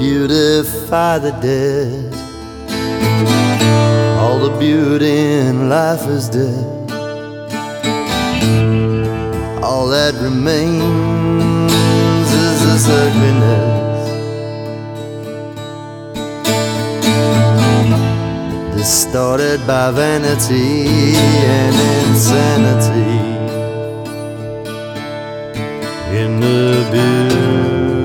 beautify the dead. All the beauty in life is dead. All that remains is this ugliness, distorted by vanity and insanity. In the beauty